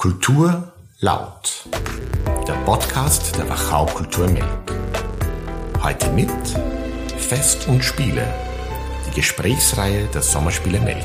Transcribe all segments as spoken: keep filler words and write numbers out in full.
Kultur laut, der Podcast der Wachau Kultur Melk. Heute mit Fest und Spiele, die Gesprächsreihe der Sommerspiele Melk.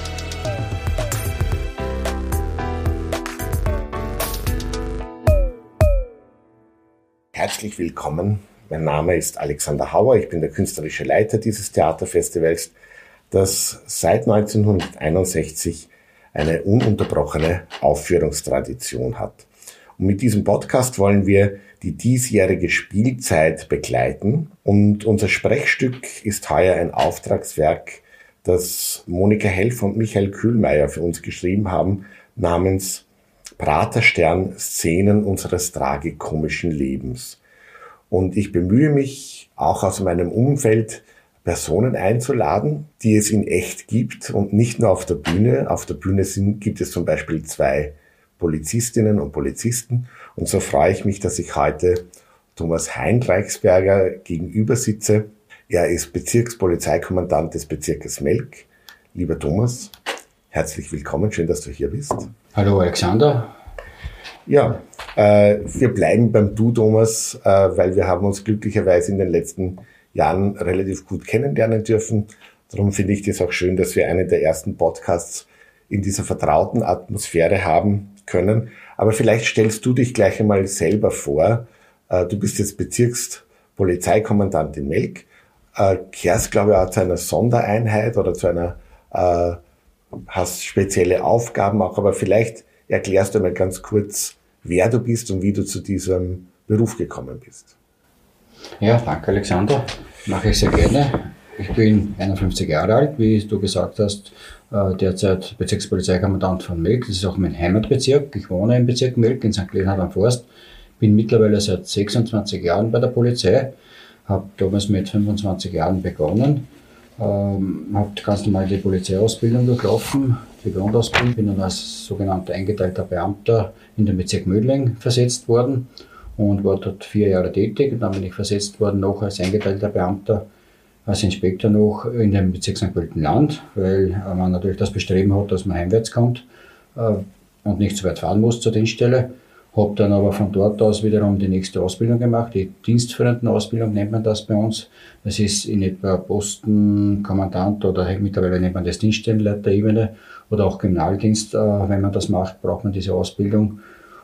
Herzlich willkommen, mein Name ist Alexander Hauer, ich bin der künstlerische Leiter dieses Theaterfestivals, das seit neunzehnhunderteinundsechzig eine ununterbrochene Aufführungstradition hat. Und mit diesem Podcast wollen wir die diesjährige Spielzeit begleiten. Und unser Sprechstück ist heuer ein Auftragswerk, das Monika Helf und Michael Kühlmeier für uns geschrieben haben, namens Praterstern, Szenen unseres tragikomischen Lebens. Und ich bemühe mich, auch aus meinem Umfeld Personen einzuladen, die es in echt gibt und nicht nur auf der Bühne. Auf der Bühne sind, gibt es zum Beispiel zwei Polizistinnen und Polizisten. Und so freue ich mich, dass ich heute Thomas Heinreichsberger gegenüber sitze. Er ist Bezirkspolizeikommandant des Bezirkes Melk. Lieber Thomas, herzlich willkommen, schön, dass du hier bist. Hallo Alexander. Ja, äh, wir bleiben beim Du, Thomas, äh, weil wir haben uns glücklicherweise in den letzten Jahren relativ gut kennenlernen dürfen. Darum finde ich das auch schön, dass wir einen der ersten Podcasts in dieser vertrauten Atmosphäre haben können. Aber vielleicht stellst du dich gleich einmal selber vor. Du bist jetzt Bezirkspolizeikommandant in Melk, kehrst, glaube ich, auch zu einer Sondereinheit oder zu einer, hast spezielle Aufgaben auch. Aber vielleicht erklärst du mal ganz kurz, wer du bist und wie du zu diesem Beruf gekommen bist. Ja, danke Alexander. Mache ich sehr gerne. Ich bin einundfünfzig Jahre alt, wie du gesagt hast, derzeit Bezirkspolizeikommandant von Melk. Das ist auch mein Heimatbezirk. Ich wohne im Bezirk Melk in Sankt Leonhard am Forst. Bin mittlerweile seit sechsundzwanzig Jahren bei der Polizei. Habe damals mit fünfundzwanzig Jahren begonnen. Ähm, habe ganz normal die Polizeiausbildung durchlaufen, die Grundausbildung. Bin dann als sogenannter eingeteilter Beamter in den Bezirk Mödling versetzt worden und war dort vier Jahre tätig. Und dann bin ich versetzt worden, noch als eingeteilter Beamter, als Inspektor noch in dem Bezirk Sankt Pölten-Land, weil man natürlich das Bestreben hat, dass man heimwärts kommt äh, und nicht so weit fahren muss zur Dienststelle. Habe dann aber von dort aus wiederum die nächste Ausbildung gemacht, die Dienstführendenausbildung nennt man das bei uns. Das ist in etwa Postenkommandant oder mittlerweile nennt man das Dienststellenleiterebene oder auch Kriminaldienst. Äh, wenn man das macht, braucht man diese Ausbildung.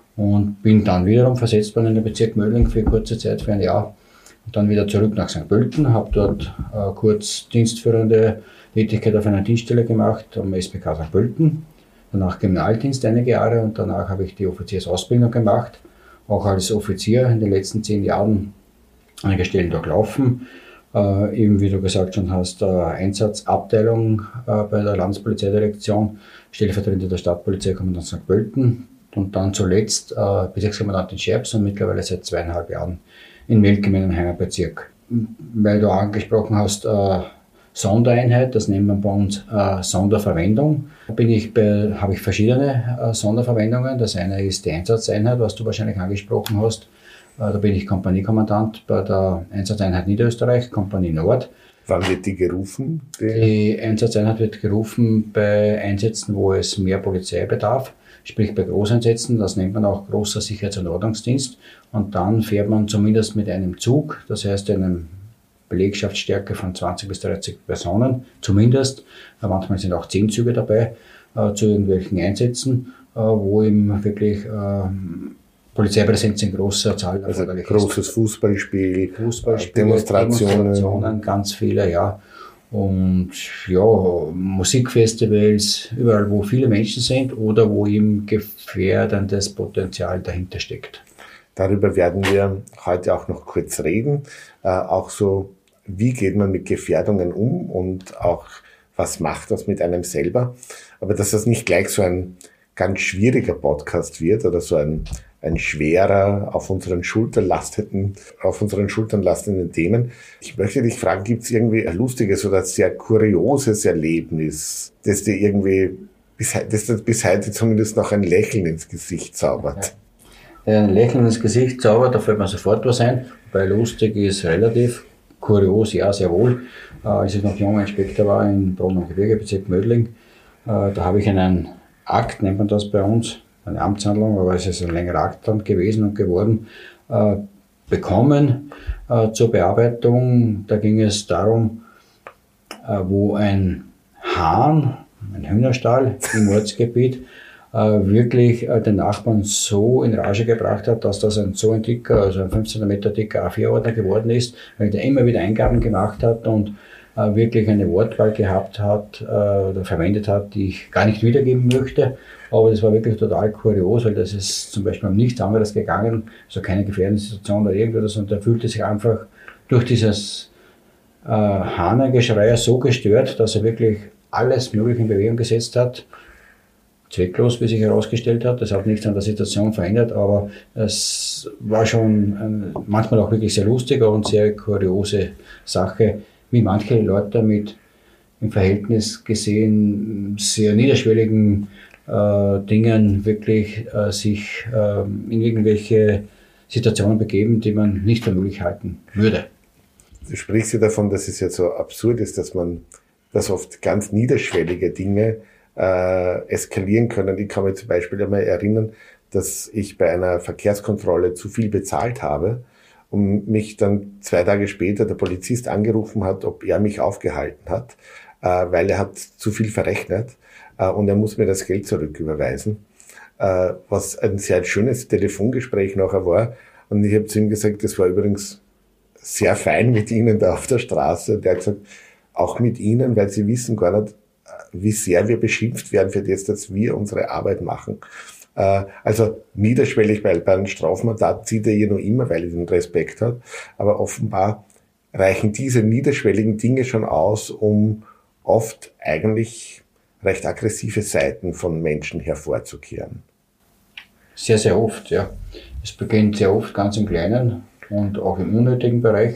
Und bin dann wiederum versetzt worden in den Bezirk Mödling für kurze Zeit, für ein Jahr. Und dann wieder zurück nach Sankt Pölten, habe dort äh, kurz dienstführende Tätigkeit auf einer Dienststelle gemacht, am S P K Sankt Pölten. Danach Kriminaldienst einige Jahre und danach habe ich die Offiziersausbildung gemacht. Auch als Offizier in den letzten zehn Jahren einige Stellen durchlaufen. Äh, eben wie du gesagt schon hast, äh, Einsatzabteilung äh, bei der Landespolizeidirektion, Stellvertreter der Stadtpolizeikommandant Sankt Pölten. Und dann zuletzt äh, Bezirkskommandant in Scherbs und mittlerweile seit zweieinhalb Jahren in Melk in meinem Heimatbezirk. Weil du angesprochen hast, äh, Sondereinheit, das nennt man bei uns äh, Sonderverwendung. Da bin ich bei, habe ich verschiedene äh, Sonderverwendungen. Das eine ist die Einsatzeinheit, was du wahrscheinlich angesprochen hast. Äh, da bin ich Kompaniekommandant bei der Einsatzeinheit Niederösterreich, Kompanie Nord. Wann wird die gerufen? Die, die Einsatzeinheit wird gerufen bei Einsätzen, wo es mehr Polizei bedarf. Sprich bei Großeinsätzen, das nennt man auch großer Sicherheits- und Ordnungsdienst. Und dann fährt man zumindest mit einem Zug, das heißt einem Belegschaftsstärke von zwanzig bis dreißig Personen, zumindest. Manchmal sind auch zehn Züge dabei, äh, zu irgendwelchen Einsätzen, äh, wo eben wirklich äh, Polizeipräsenz in großer Zahl also erforderlich ist. Großes Fußballspiel, Fußballspiele, Demonstrationen. Demonstrationen, ganz viele, ja. Und ja, Musikfestivals, überall wo viele Menschen sind oder wo eben gefährdendes Potenzial dahinter steckt. Darüber werden wir heute auch noch kurz reden. Äh, auch so, wie geht man mit Gefährdungen um und auch, was macht das mit einem selber. Aber dass das nicht gleich so ein ganz schwieriger Podcast wird oder so ein, ein schwerer, auf unseren Schultern lastenden, auf unseren Schultern lastenden Themen. Ich möchte dich fragen, gibt es irgendwie ein lustiges oder sehr kurioses Erlebnis, das dir irgendwie bis, das dir bis heute zumindest noch ein Lächeln ins Gesicht zaubert? Ein Lächeln ins Gesicht zaubert, da fällt mir sofort was ein, weil lustig ist relativ, kurios, ja, sehr wohl. Als ich noch junger Inspektor war in Bronn am Gebirge, Bezirk Mödling, da habe ich einen Akt, nennt man das bei uns, eine Amtshandlung, aber es ist ein längerer Akt dann gewesen und geworden, äh, bekommen äh, zur Bearbeitung. Da ging es darum, äh, wo ein Hahn, ein Hühnerstall im Ortsgebiet, äh, wirklich äh, den Nachbarn so in Rage gebracht hat, dass das ein so ein dicker, also ein fünfzehn Meter dicker A vier Ordner geworden ist, weil der immer wieder Eingaben gemacht hat und äh, wirklich eine Wortwahl gehabt hat äh, oder verwendet hat, die ich gar nicht wiedergeben möchte. Aber das war wirklich total kurios, weil das ist zum Beispiel um nichts anderes gegangen, also keine gefährdende Situation oder irgendwas, und er fühlte sich einfach durch dieses äh, Hahnengeschrei so gestört, dass er wirklich alles Mögliche in Bewegung gesetzt hat. Zwecklos, wie sich herausgestellt hat. Das hat nichts an der Situation verändert, aber es war schon ein, manchmal auch wirklich sehr lustige und sehr kuriose Sache, wie manche Leute mit im Verhältnis gesehen sehr niederschwelligen äh, Dingen wirklich äh, sich äh, in irgendwelche Situationen begeben, die man nicht für möglich halten würde. Du sprichst ja davon, dass es ja so absurd ist, dass man, dass oft ganz niederschwellige Dinge äh, eskalieren können. Ich kann mich zum Beispiel einmal erinnern, dass ich bei einer Verkehrskontrolle zu viel bezahlt habe und mich dann zwei Tage später der Polizist angerufen hat, ob er mich aufgehalten hat, äh, weil er hat zu viel verrechnet äh, und er muss mir das Geld zurücküberweisen, äh, was ein sehr schönes Telefongespräch nachher war. Und ich habe zu ihm gesagt, das war übrigens sehr fein mit Ihnen da auf der Straße. Und der hat gesagt, auch mit Ihnen, weil Sie wissen gar nicht, wie sehr wir beschimpft werden für das, dass wir unsere Arbeit machen. Also niederschwellig, weil bei einem Strafmandat zieht er ja noch immer, weil er den Respekt hat. Aber offenbar reichen diese niederschwelligen Dinge schon aus, um oft eigentlich recht aggressive Seiten von Menschen hervorzukehren. Sehr, sehr oft, ja. Es beginnt sehr oft ganz im Kleinen und auch im unnötigen Bereich.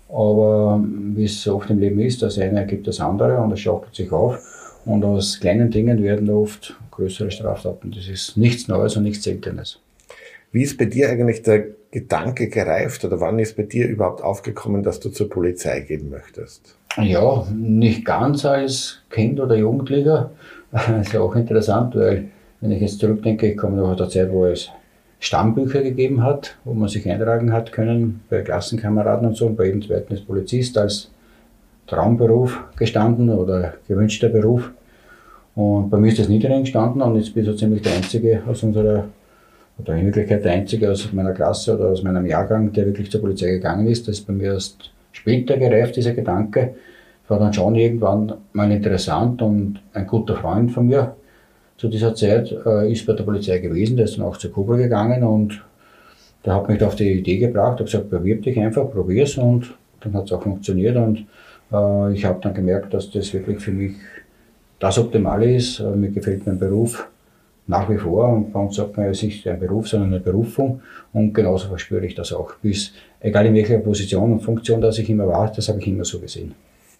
Aber wie es so oft im Leben ist, das eine ergibt das andere und es schaukelt sich auf. Und aus kleinen Dingen werden oft größere Straftaten. Das ist nichts Neues und nichts Seltenes. Wie ist bei dir eigentlich der Gedanke gereift oder wann ist bei dir überhaupt aufgekommen, dass du zur Polizei gehen möchtest? Ja, nicht ganz als Kind oder Jugendlicher. Das ist ja auch interessant, weil wenn ich jetzt zurückdenke, ich komme noch aus der Zeit, wo es Stammbücher gegeben hat, wo man sich eintragen hat können bei Klassenkameraden und so. Und bei jedem zweiten ist Polizist als Traumberuf gestanden oder gewünschter Beruf. Und bei mir ist das nie drin gestanden und jetzt bin ich so ziemlich der Einzige aus unserer, oder in Wirklichkeit der Einzige aus meiner Klasse oder aus meinem Jahrgang, der wirklich zur Polizei gegangen ist. Das ist bei mir erst später gereift, dieser Gedanke. War dann schon irgendwann mal interessant und ein guter Freund von mir zu dieser Zeit äh, ist bei der Polizei gewesen, der ist dann auch zur Cobra gegangen und der hat mich auf die Idee gebracht, hat gesagt, bewirb dich einfach, probier's, und dann hat es auch funktioniert und äh, ich habe dann gemerkt, dass das wirklich für mich das Optimale ist. Äh, mir gefällt mein Beruf nach wie vor und bei uns sagt man, es ist nicht ein Beruf, sondern eine Berufung und genauso verspüre ich das auch. Bis, egal in welcher Position und Funktion das ich immer war, das habe ich immer so gesehen.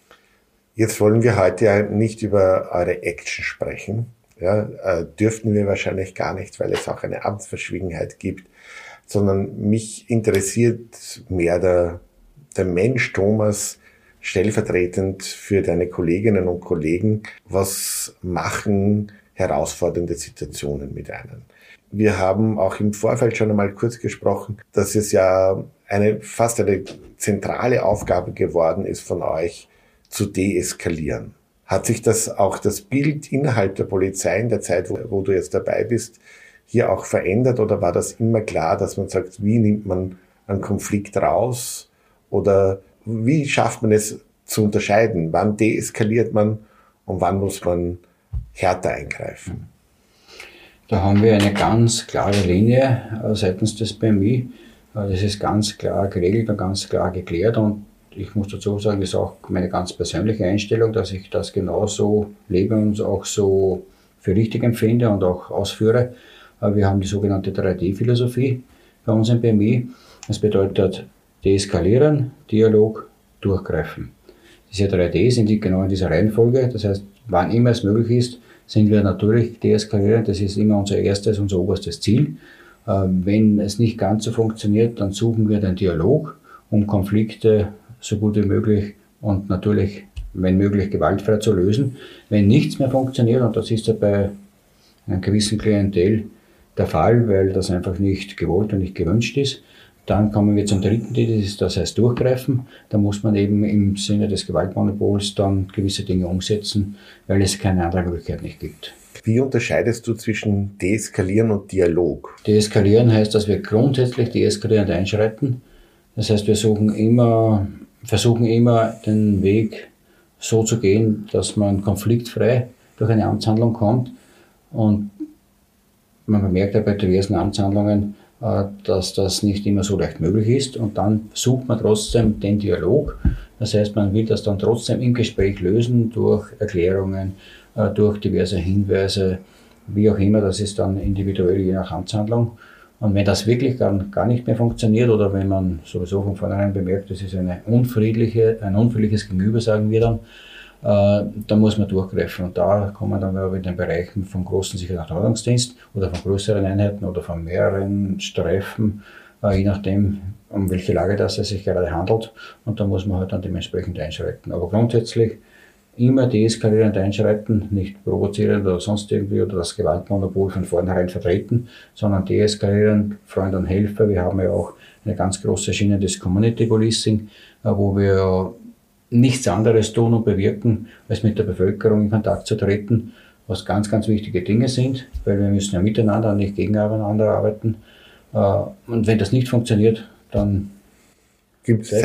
Jetzt wollen wir heute ja nicht über eure Action sprechen. Ja, äh, dürften wir wahrscheinlich gar nicht, weil es auch eine Amtsverschwiegenheit gibt, sondern mich interessiert mehr der, der Mensch Thomas, stellvertretend für deine Kolleginnen und Kollegen. Was machen herausfordernde Situationen mit einem? Wir haben auch im Vorfeld schon einmal kurz gesprochen, dass es ja eine fast eine zentrale Aufgabe geworden ist von euch, zu deeskalieren. Hat sich das auch das Bild innerhalb der Polizei in der Zeit, wo, wo du jetzt dabei bist, hier auch verändert oder war das immer klar, dass man sagt, wie nimmt man einen Konflikt raus oder wie schafft man es zu unterscheiden? Wann deeskaliert man und wann muss man härter eingreifen? Da haben wir eine ganz klare Linie äh, seitens des B M I. Äh, das ist ganz klar geregelt und ganz klar geklärt und ich muss dazu sagen, das ist auch meine ganz persönliche Einstellung, dass ich das genauso lebe und auch so für richtig empfinde und auch ausführe. Wir haben die sogenannte drei D Philosophie bei uns im B M I. Das bedeutet deeskalieren, Dialog, durchgreifen. Diese drei D sind genau in dieser Reihenfolge. Das heißt, wann immer es möglich ist, sind wir natürlich deeskalieren. Das ist immer unser erstes, unser oberstes Ziel. Wenn es nicht ganz so funktioniert, dann suchen wir den Dialog, um Konflikte so gut wie möglich und natürlich, wenn möglich, gewaltfrei zu lösen. Wenn nichts mehr funktioniert, und das ist ja bei einem gewissen Klientel der Fall, weil das einfach nicht gewollt und nicht gewünscht ist. Dann kommen wir zum dritten Teil, das heißt Durchgreifen. Da muss man eben im Sinne des Gewaltmonopols dann gewisse Dinge umsetzen, weil es keine andere Möglichkeit nicht gibt. Wie unterscheidest du zwischen Deeskalieren und Dialog? Deeskalieren heißt, dass wir grundsätzlich deeskalierend einschreiten. Das heißt, wir suchen immer, versuchen immer den Weg so zu gehen, dass man konfliktfrei durch eine Amtshandlung kommt. Und man bemerkt ja bei diversen Amtshandlungen, dass das nicht immer so leicht möglich ist. Und dann sucht man trotzdem den Dialog. Das heißt, man will das dann trotzdem im Gespräch lösen durch Erklärungen, durch diverse Hinweise, wie auch immer. Das ist dann individuell je nach Amtshandlung. Und wenn das wirklich gar, gar nicht mehr funktioniert oder wenn man sowieso von vornherein bemerkt, das ist eine unfriedliche, ein unfriedliches Gegenüber, sagen wir dann, äh, dann muss man durchgreifen. Und da kommen wir dann aber in den Bereichen vom großen Sicherheits- und Ordnungsdienst oder von größeren Einheiten oder von mehreren Streifen, äh, je nachdem, um welche Lage das es sich gerade handelt. Und da muss man halt dann dementsprechend einschreiten. Aber grundsätzlich immer deeskalierend einschreiten, nicht provozierend oder sonst irgendwie oder das Gewaltmonopol von vornherein vertreten, sondern deeskalierend, Freund und Helfer. Wir haben ja auch eine ganz große Schiene des Community Policing, wo wir nichts anderes tun und bewirken, als mit der Bevölkerung in Kontakt zu treten, was ganz, ganz wichtige Dinge sind, weil wir müssen ja miteinander, nicht gegeneinander arbeiten. Und wenn das nicht funktioniert, dann gibt es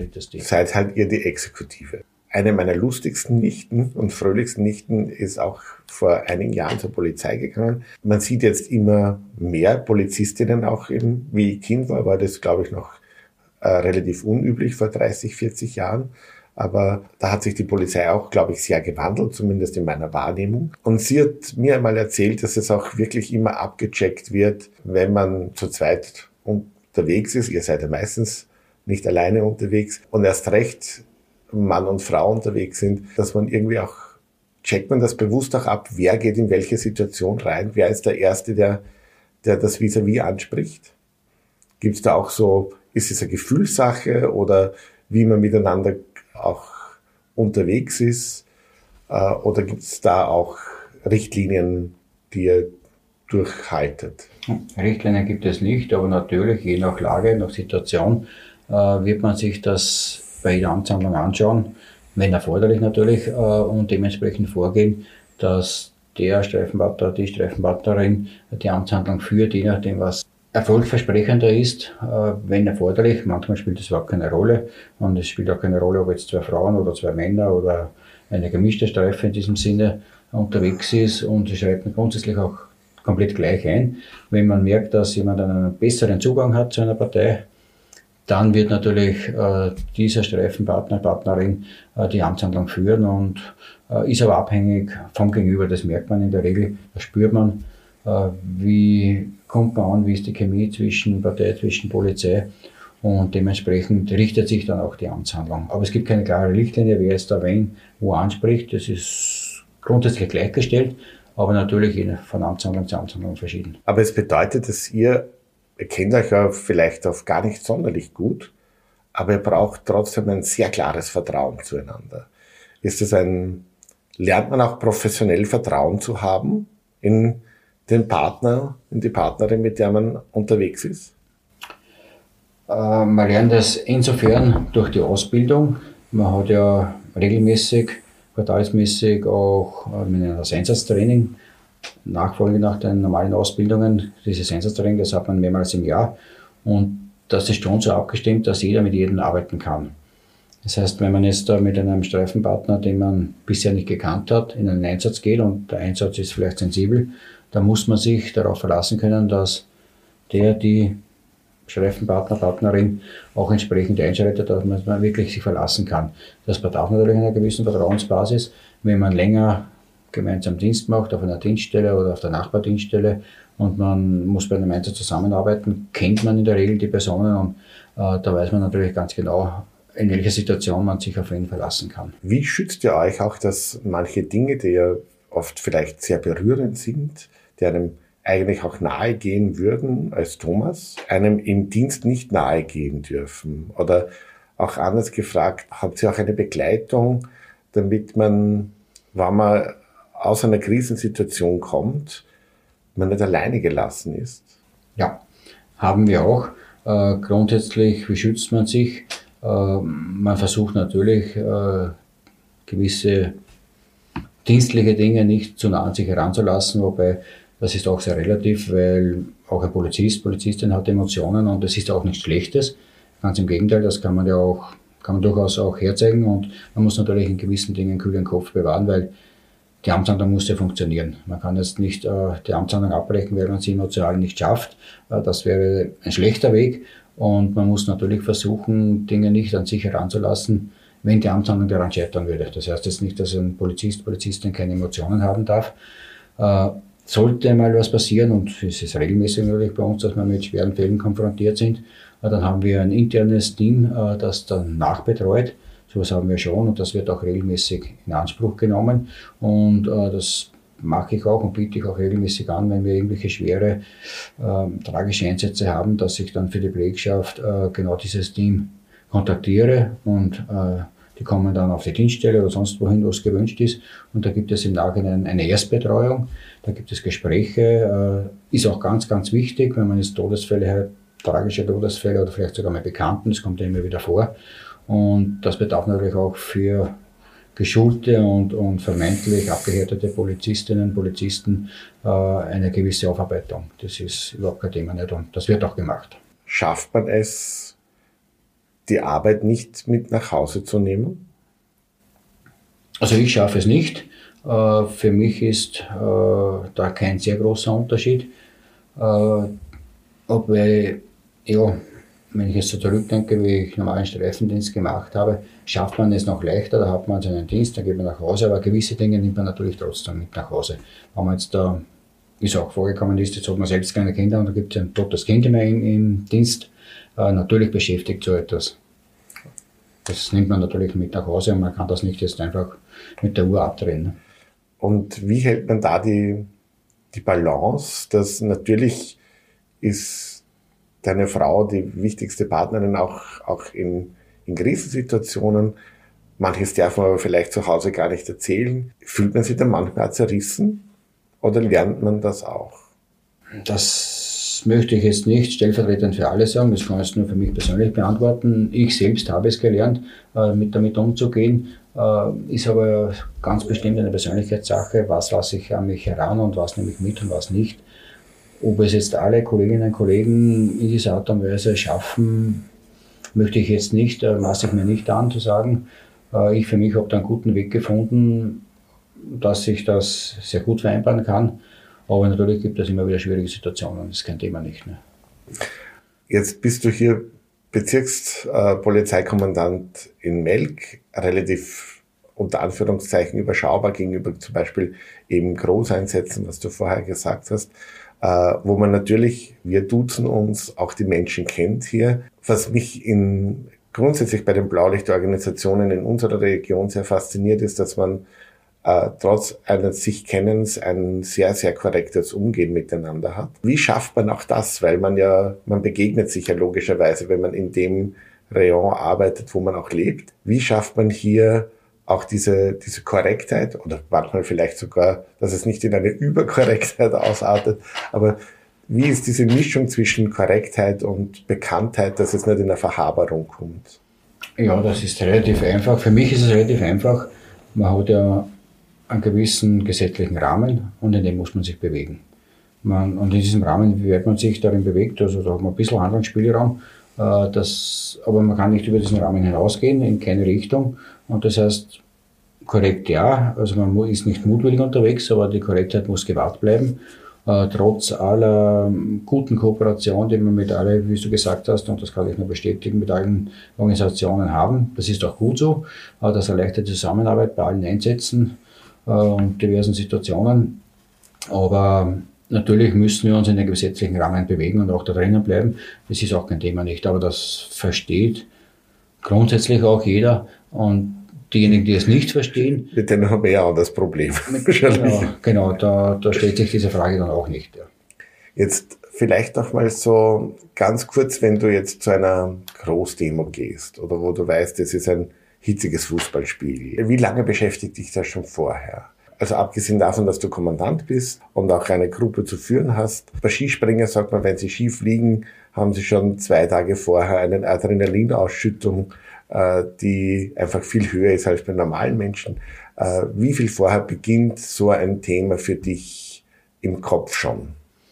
seid halt ihr die Exekutive. Eine meiner lustigsten Nichten und fröhlichsten Nichten ist auch vor einigen Jahren zur Polizei gegangen. Man sieht jetzt immer mehr Polizistinnen auch eben, wie ich Kind war, war das, glaube ich, noch äh, relativ unüblich vor dreißig, vierzig Jahren. Aber da hat sich die Polizei auch, glaube ich, sehr gewandelt, zumindest in meiner Wahrnehmung. Und sie hat mir einmal erzählt, dass es auch wirklich immer abgecheckt wird, wenn man zu zweit unterwegs ist. Ihr seid ja meistens nicht alleine unterwegs. Und erst recht Mann und Frau unterwegs sind, dass man irgendwie auch, checkt man das bewusst auch ab, wer geht in welche Situation rein, wer ist der Erste, der, der das vis-à-vis anspricht? Gibt es da auch so, ist es eine Gefühlssache oder wie man miteinander auch unterwegs ist? Äh, oder gibt es da auch Richtlinien, die ihr durchhaltet? Richtlinien gibt es nicht, aber natürlich, je nach Lage, nach Situation, äh, wird man sich das bei jeder Amtshandlung anschauen, wenn erforderlich natürlich, äh, und dementsprechend vorgehen, dass der Streifenwärter, die Streifenwärterin die Amtshandlung führt, je nachdem, was erfolgversprechender ist, äh, wenn erforderlich. Manchmal spielt das überhaupt keine Rolle und es spielt auch keine Rolle, ob jetzt zwei Frauen oder zwei Männer oder eine gemischte Streife in diesem Sinne unterwegs ist, und sie schreiten grundsätzlich auch komplett gleich ein. Wenn man merkt, dass jemand einen besseren Zugang hat zu einer Partei, dann wird natürlich äh, dieser Streifenpartner, Partnerin äh, die Amtshandlung führen und äh, ist aber abhängig vom Gegenüber. Das merkt man in der Regel, das spürt man, äh, wie kommt man an, wie ist die Chemie zwischen Partei, zwischen Polizei, und dementsprechend richtet sich dann auch die Amtshandlung. Aber es gibt keine klare Richtlinie, wer jetzt da wen wo anspricht. Das ist grundsätzlich gleichgestellt, aber natürlich von Amtshandlung zu Amtshandlung verschieden. Aber es bedeutet, dass ihr Ihr kennt euch ja vielleicht auf gar nicht sonderlich gut, aber ihr braucht trotzdem ein sehr klares Vertrauen zueinander. Ist es ein, lernt man auch professionell Vertrauen zu haben in den Partner, in die Partnerin, mit der man unterwegs ist? Äh, man lernt es insofern durch die Ausbildung. Man hat ja regelmäßig, quartalsmäßig auch ein Einsatztraining. Nachfolge nach den normalen Ausbildungen, dieses Einsatztraining, das hat man mehrmals im Jahr, und das ist schon so abgestimmt, dass jeder mit jedem arbeiten kann. Das heißt, wenn man jetzt da mit einem Streifenpartner, den man bisher nicht gekannt hat, in einen Einsatz geht und der Einsatz ist vielleicht sensibel, dann muss man sich darauf verlassen können, dass der, die Streifenpartner, Partnerin auch entsprechend einschreitet, dass man wirklich sich verlassen kann. Das bedarf natürlich einer gewissen Vertrauensbasis. Wenn man länger gemeinsam Dienst macht, auf einer Dienststelle oder auf der Nachbardienststelle, und man muss bei einem Einsatz zusammenarbeiten, kennt man in der Regel die Personen, und äh, da weiß man natürlich ganz genau, in welcher Situation man sich auf ihn verlassen kann. Wie schützt ihr euch auch, dass manche Dinge, die ja oft vielleicht sehr berührend sind, die einem eigentlich auch nahe gehen würden als Thomas, einem im Dienst nicht nahe gehen dürfen? Oder auch anders gefragt, habt ihr auch eine Begleitung, damit man, wenn man aus einer Krisensituation kommt, man nicht alleine gelassen ist? Ja, haben wir auch. Äh, grundsätzlich, wie schützt man sich? Äh, man versucht natürlich, äh, gewisse dienstliche Dinge nicht zu nah an sich heranzulassen, wobei das ist auch sehr relativ, weil auch ein Polizist, Polizistin hat Emotionen und das ist auch nichts Schlechtes. Ganz im Gegenteil, das kann man ja auch, kann man durchaus auch herzeigen und man muss natürlich in gewissen Dingen einen kühlen Kopf bewahren, weil die Amtshandlung muss ja funktionieren. Man kann jetzt nicht äh, die Amtshandlung abbrechen, weil man sie emotional nicht schafft. Äh, das wäre ein schlechter Weg und man muss natürlich versuchen, Dinge nicht an sich heranzulassen, wenn die Amtshandlung daran scheitern würde. Das heißt jetzt nicht, dass ein Polizist, Polizistin keine Emotionen haben darf. Äh, sollte mal was passieren, und es ist regelmäßig natürlich bei uns, dass wir mit schweren Fällen konfrontiert sind, äh, dann haben wir ein internes Team, äh, das dann nachbetreut. Sowas haben wir schon und das wird auch regelmäßig in Anspruch genommen. Und äh, das mache ich auch und biete ich auch regelmäßig an, wenn wir irgendwelche schwere, äh, tragische Einsätze haben, dass ich dann für die Belegschaft äh, genau dieses Team kontaktiere und äh, die kommen dann auf die Dienststelle oder sonst wohin, wo es gewünscht ist. Und da gibt es im Nachhinein eine Erstbetreuung, da gibt es Gespräche, äh, ist auch ganz, ganz wichtig, wenn man jetzt Todesfälle hat, tragische Todesfälle oder vielleicht sogar mal Bekannten, das kommt ja immer wieder vor. Und das bedarf natürlich auch für geschulte und, und vermeintlich abgehärtete Polizistinnen und Polizisten äh, eine gewisse Aufarbeitung. Das ist überhaupt kein Thema nicht und das wird auch gemacht. Schafft man es, die Arbeit nicht mit nach Hause zu nehmen? Also ich schaffe es nicht. Äh, für mich ist äh, da kein sehr großer Unterschied. Äh, ob wir, ja, wenn ich jetzt so zurückdenke, wie ich normalen Streifendienst gemacht habe, schafft man es noch leichter, da hat man seinen Dienst, dann geht man nach Hause, aber gewisse Dinge nimmt man natürlich trotzdem mit nach Hause. Wenn man jetzt da, wie es auch vorgekommen ist, jetzt hat man selbst keine Kinder und da gibt es ein totes Kind immer im, im Dienst, äh, natürlich beschäftigt so etwas. Das nimmt man natürlich mit nach Hause und man kann das nicht jetzt einfach mit der Uhr abtrennen. Und wie hält man da die, die Balance, dass natürlich ist deine Frau die wichtigste Partnerin auch, auch in, in Krisensituationen. Manches darf man aber vielleicht zu Hause gar nicht erzählen. Fühlt man sich dann manchmal zerrissen oder lernt man das auch? Das möchte ich jetzt nicht stellvertretend für alle sagen, das kann ich nur für mich persönlich beantworten. Ich selbst habe es gelernt, mit damit umzugehen, ist aber ganz bestimmt eine Persönlichkeitssache, was lasse ich an mich heran und was nehme ich mit und was nicht. Ob es jetzt alle Kolleginnen und Kollegen in dieser Art und Weise schaffen, möchte ich jetzt nicht, maße ich mir nicht an zu sagen. Ich für mich habe da einen guten Weg gefunden, dass ich das sehr gut vereinbaren kann. Aber natürlich gibt es immer wieder schwierige Situationen, das ist kein Thema nicht. Ne? Jetzt bist du hier Bezirkspolizeikommandant in Melk, relativ unter Anführungszeichen überschaubar gegenüber zum Beispiel eben Großeinsätzen, was du vorher gesagt hast, wo man natürlich, wir duzen uns, auch die Menschen kennt hier. Was mich in grundsätzlich bei den Blaulichtorganisationen in unserer Region sehr fasziniert ist, dass man Äh, trotz eines sich Kennens ein sehr, sehr korrektes Umgehen miteinander hat. Wie schafft man auch das? Weil man ja, man begegnet sich ja logischerweise, wenn man in dem Rayon arbeitet, wo man auch lebt. Wie schafft man hier auch diese, diese Korrektheit oder manchmal vielleicht sogar, dass es nicht in eine Überkorrektheit ausartet, aber wie ist diese Mischung zwischen Korrektheit und Bekanntheit, dass es nicht in eine Verhaberung kommt? Ja, das ist relativ einfach. Für mich ist es relativ einfach. Man hat ja einen gewissen gesetzlichen Rahmen und in dem muss man sich bewegen. Man, und in diesem Rahmen, wie weit man sich darin bewegt, also da hat man ein bisschen Handlungsspielraum, äh, das, aber man kann nicht über diesen Rahmen hinausgehen, in keine Richtung. Und das heißt, korrekt ja, also man ist nicht mutwillig unterwegs, aber die Korrektheit muss gewahrt bleiben. Äh, trotz aller guten Kooperation, die wir mit allen, wie du gesagt hast, und das kann ich nur bestätigen, mit allen Organisationen haben. Das ist auch gut so. Äh, das erleichtert die Zusammenarbeit bei allen Einsätzen und diversen Situationen. Aber natürlich müssen wir uns in den gesetzlichen Rahmen bewegen und auch da drinnen bleiben. Das ist auch kein Thema nicht, aber das versteht grundsätzlich auch jeder. Und diejenigen, die es nicht verstehen, mit denen haben wir ja auch das Problem. Genau, genau da, da stellt sich diese Frage dann auch nicht. Ja. Jetzt vielleicht noch mal so ganz kurz, wenn du jetzt zu einer Großdemo gehst oder wo du weißt, es ist ein hitziges Fußballspiel. Wie lange beschäftigt dich das schon vorher? Also abgesehen davon, dass du Kommandant bist und auch eine Gruppe zu führen hast. Bei Skispringer sagt man, wenn sie Ski fliegen, haben sie schon zwei Tage vorher eine Adrenalinausschüttung, äh, die einfach viel höher ist als bei normalen Menschen. Äh, wie viel vorher beginnt so ein Thema für dich im Kopf schon?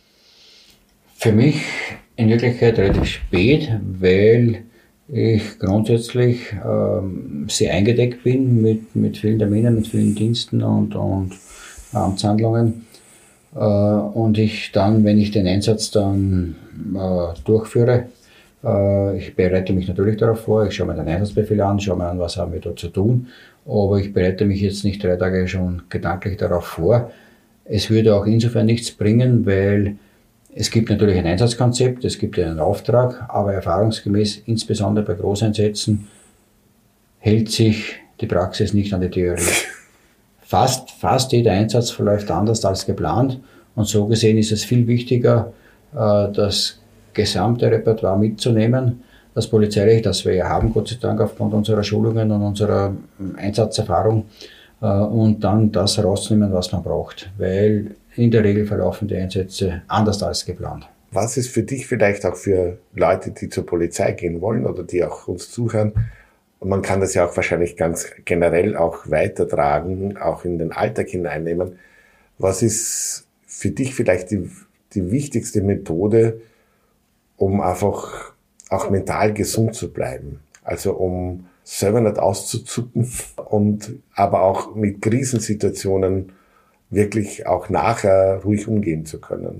Für mich in Wirklichkeit relativ spät, weil ich grundsätzlich ähm, sehr eingedeckt bin mit, mit vielen Terminen, mit vielen Diensten und, und Amtshandlungen. Äh, und ich dann, wenn ich den Einsatz dann äh, durchführe, äh, ich bereite mich natürlich darauf vor, ich schaue mir den Einsatzbefehl an, schaue mir an, was haben wir da zu tun, aber ich bereite mich jetzt nicht drei Tage schon gedanklich darauf vor. Es würde auch insofern nichts bringen, weil es gibt natürlich ein Einsatzkonzept, es gibt einen Auftrag, aber erfahrungsgemäß, insbesondere bei Großeinsätzen, hält sich die Praxis nicht an die Theorie. Fast, fast jeder Einsatz verläuft anders als geplant und so gesehen ist es viel wichtiger, das gesamte Repertoire mitzunehmen, das Polizeirecht, das wir ja haben, Gott sei Dank aufgrund unserer Schulungen und unserer Einsatzerfahrung, und dann das herauszunehmen, was man braucht, weil in der Regel verlaufen die Einsätze anders als geplant. Was ist für dich vielleicht auch für Leute, die zur Polizei gehen wollen oder die auch uns zuhören, und man kann das ja auch wahrscheinlich ganz generell auch weitertragen, auch in den Alltag hineinnehmen, was ist für dich vielleicht die, die wichtigste Methode, um einfach auch mental gesund zu bleiben? Also um selber nicht auszuzucken und aber auch mit Krisensituationen wirklich auch nachher ruhig umgehen zu können.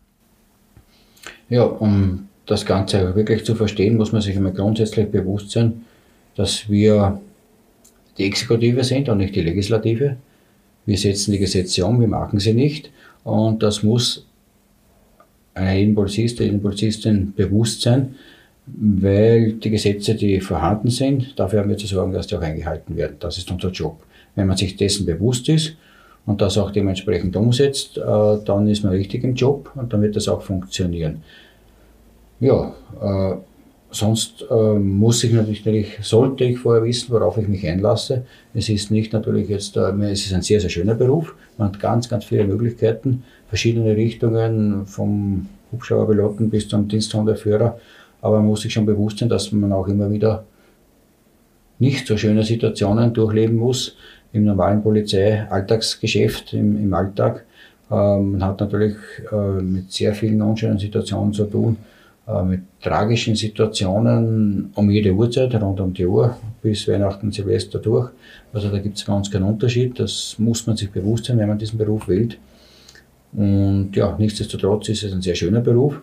Ja, um das Ganze wirklich zu verstehen, muss man sich einmal grundsätzlich bewusst sein, dass wir die Exekutive sind und nicht die Legislative. Wir setzen die Gesetze um, wir machen sie nicht und das muss einer jeden Polizist, jeden Polizistin bewusst sein, weil die Gesetze, die vorhanden sind, dafür haben wir zu sorgen, dass die auch eingehalten werden. Das ist unser Job. Wenn man sich dessen bewusst ist und das auch dementsprechend umsetzt, äh, dann ist man richtig im Job und dann wird das auch funktionieren. Ja, äh, sonst äh, muss ich natürlich, sollte ich vorher wissen, worauf ich mich einlasse. Es ist nicht natürlich jetzt, äh, es ist ein sehr, sehr schöner Beruf. Man hat ganz, ganz viele Möglichkeiten, verschiedene Richtungen, vom Hubschrauberpiloten bis zum Diensthundeführer. Aber man muss sich schon bewusst sein, dass man auch immer wieder nicht so schöne Situationen durchleben muss im normalen Polizei-Alltagsgeschäft, im, im Alltag. Äh, man hat natürlich äh, mit sehr vielen unschönen Situationen zu tun, äh, mit tragischen Situationen um jede Uhrzeit, rund um die Uhr, bis Weihnachten, Silvester durch. Also da gibt es bei uns keinen Unterschied. Das muss man sich bewusst sein, wenn man diesen Beruf wählt. Und ja, nichtsdestotrotz ist es ein sehr schöner Beruf.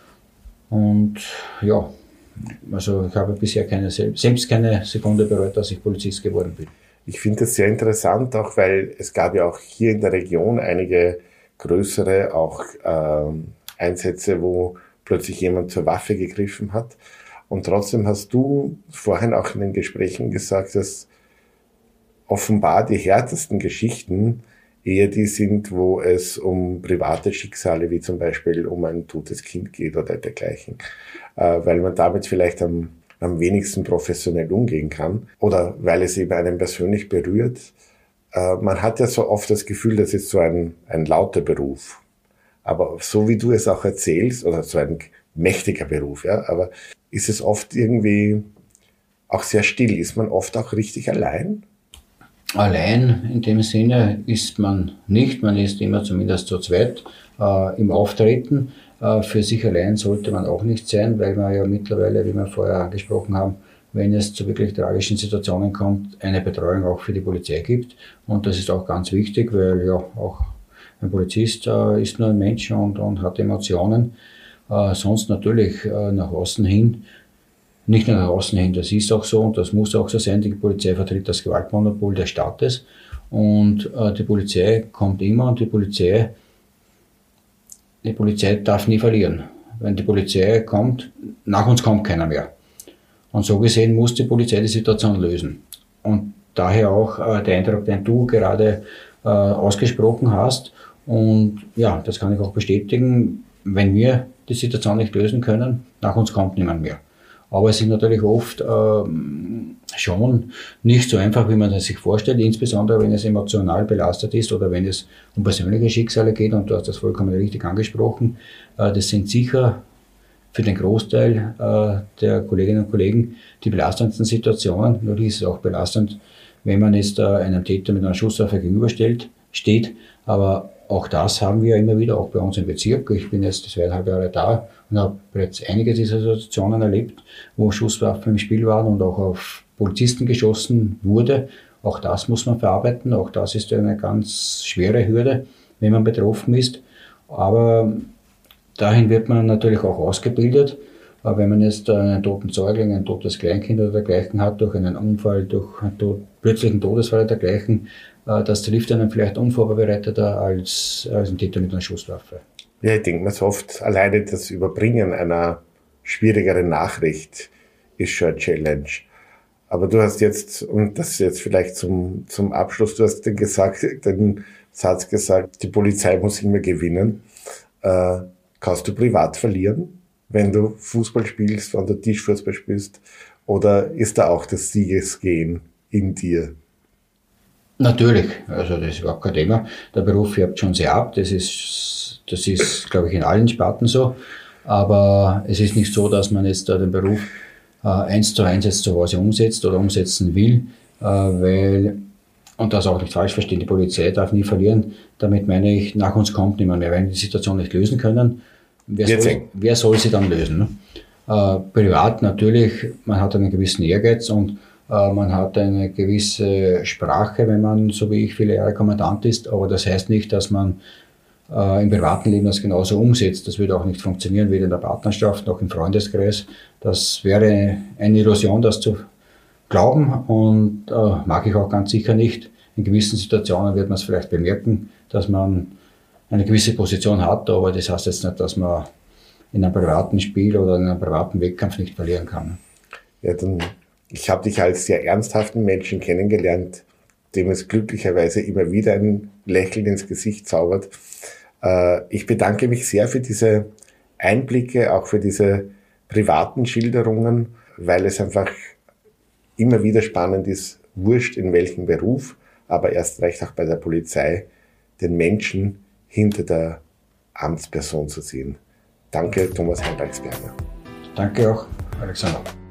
Und ja, also ich habe bisher keine, selbst keine Sekunde bereut, dass ich Polizist geworden bin. Ich finde das sehr interessant, auch weil es gab ja auch hier in der Region einige größere auch äh, Einsätze, wo plötzlich jemand zur Waffe gegriffen hat. Und trotzdem hast du vorhin auch in den Gesprächen gesagt, dass offenbar die härtesten Geschichten eher die sind, wo es um private Schicksale, wie zum Beispiel um ein totes Kind geht oder dergleichen. Äh, weil man damit vielleicht am, am wenigsten professionell umgehen kann oder weil es eben einen persönlich berührt. Äh, man hat ja so oft das Gefühl, das ist so ein, ein lauter Beruf. Aber so wie du es auch erzählst, oder so ein mächtiger Beruf, ja, aber ist es oft irgendwie auch sehr still? Ist man oft auch richtig allein? Allein in dem Sinne ist man nicht, man ist immer zumindest zu zweit äh, im Auftreten. Äh, für sich allein sollte man auch nicht sein, weil man ja mittlerweile, wie wir vorher angesprochen haben, wenn es zu wirklich tragischen Situationen kommt, eine Betreuung auch für die Polizei gibt. Und das ist auch ganz wichtig, weil ja auch ein Polizist äh, ist nur ein Mensch und, und hat Emotionen. Äh, sonst natürlich äh, nach außen hin. Nicht nur nach außen hin, das ist auch so und das muss auch so sein. Die Polizei vertritt das Gewaltmonopol des Staates und äh, die Polizei kommt immer und die Polizei, die Polizei darf nie verlieren. Wenn die Polizei kommt, nach uns kommt keiner mehr. Und so gesehen muss die Polizei die Situation lösen. Und daher auch äh, der Eindruck, den du gerade äh, ausgesprochen hast. Und ja, das kann ich auch bestätigen, wenn wir die Situation nicht lösen können, nach uns kommt niemand mehr. aber es ist natürlich oft ähm, schon nicht so einfach, wie man es sich vorstellt, insbesondere wenn es emotional belastet ist oder wenn es um persönliche Schicksale geht, und du hast das vollkommen richtig angesprochen. Äh, das sind sicher für den Großteil äh, der Kolleginnen und Kollegen die belastendsten Situationen. Natürlich ist es auch belastend, wenn man jetzt äh, einem Täter mit einer Schusswaffe gegenüberstellt, steht, aber auch das haben wir immer wieder, auch bei uns im Bezirk. Ich bin jetzt zweieinhalb Jahre da und habe bereits einige dieser Situationen erlebt, wo Schusswaffen im Spiel waren und auch auf Polizisten geschossen wurde. Auch das muss man verarbeiten, auch das ist eine ganz schwere Hürde, wenn man betroffen ist. Aber dahin wird man natürlich auch ausgebildet. Aber wenn man jetzt einen toten Säugling, ein totes Kleinkind oder dergleichen hat, durch einen Unfall, durch einen Tod, plötzlichen Todesfall oder dergleichen, das trifft einen vielleicht unvorbereiteter als, als ein Täter mit einer Schusswaffe. Ja, ich denke mir so oft, alleine das Überbringen einer schwierigeren Nachricht ist schon eine Challenge. Aber du hast jetzt, und das ist jetzt vielleicht zum, zum Abschluss, du hast den, gesagt, den Satz gesagt, die Polizei muss immer gewinnen. Äh, kannst du privat verlieren, wenn du Fußball spielst, wenn du Tischfußball spielst? Oder ist da auch das Siegesgehen in dir? Natürlich, also das ist überhaupt kein Thema. Der Beruf färbt schon sehr ab, das ist, das ist, glaube ich, in allen Sparten so. Aber es ist nicht so, dass man jetzt den Beruf äh, eins zu eins jetzt zu Hause umsetzt oder umsetzen will, äh, weil, und das auch nicht falsch verstehen, die Polizei darf nie verlieren. Damit meine ich, nach uns kommt niemand. Wir werden die Situation nicht lösen können. Wer, soll, wer soll sie dann lösen? Ne? Äh, privat natürlich, man hat einen gewissen Ehrgeiz und man hat eine gewisse Sprache, wenn man, so wie ich, viele Jahre Kommandant ist, aber das heißt nicht, dass man äh, im privaten Leben das genauso umsetzt. Das würde auch nicht funktionieren, weder in der Partnerschaft noch im Freundeskreis. Das wäre eine Illusion, das zu glauben, und äh, mag ich auch ganz sicher nicht. In gewissen Situationen wird man es vielleicht bemerken, dass man eine gewisse Position hat, aber das heißt jetzt nicht, dass man in einem privaten Spiel oder in einem privaten Wettkampf nicht verlieren kann. Ja, dann Ich habe dich als sehr ernsthaften Menschen kennengelernt, dem es glücklicherweise immer wieder ein Lächeln ins Gesicht zaubert. Ich bedanke mich sehr für diese Einblicke, auch für diese privaten Schilderungen, weil es einfach immer wieder spannend ist, wurscht in welchem Beruf, aber erst recht auch bei der Polizei, den Menschen hinter der Amtsperson zu sehen. Danke, Thomas Heinrichsberger. Danke auch, Alexander.